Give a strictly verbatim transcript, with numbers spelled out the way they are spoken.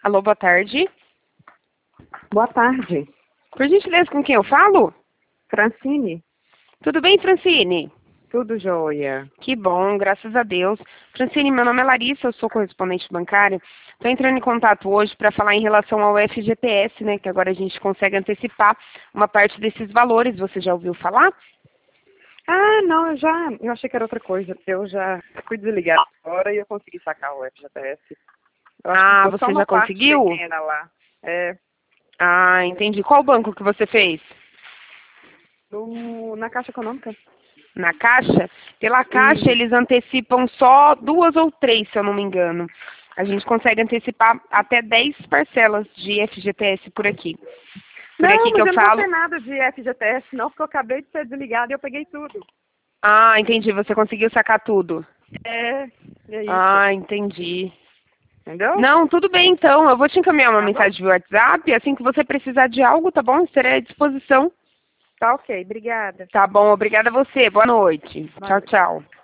Alô, boa tarde. Boa tarde. Por gentileza, com quem eu falo? Francine? Tudo bem, Francine? Tudo jóia. Que bom, graças a Deus. Francine, meu nome é Larissa, eu sou correspondente bancária. Estou entrando em contato hoje para falar em relação ao F G T S, né? Que agora a gente consegue antecipar uma parte desses valores. Você já ouviu falar? Ah, não, eu já, eu achei que era outra coisa. Eu já fui desligar agora e eu consegui sacar o F G T S. Eu acho que Ah, ficou só você uma já parte conseguiu? pequena lá. É, Ah, entendi. Qual banco que você fez? no, na Caixa Econômica. Na Caixa? Pela Caixa, E, eles antecipam só duas ou três, se eu não me engano. A gente consegue antecipar até dez parcelas de F G T S por aqui. Por não, aqui que mas eu eu não vou falo... ter nada de F G T S, não, porque eu acabei de ser desligada e eu peguei tudo. Ah, entendi. Você conseguiu sacar tudo. É, é isso. Ah, entendi. Entendeu? Não, tudo bem então. Eu vou te encaminhar uma Tá bom? mensagem via WhatsApp. Assim que você precisar de algo, tá bom? Estarei à disposição. Tá ok, obrigada. Tá bom, obrigada a você. Boa noite. Boa Tchau, noite. tchau.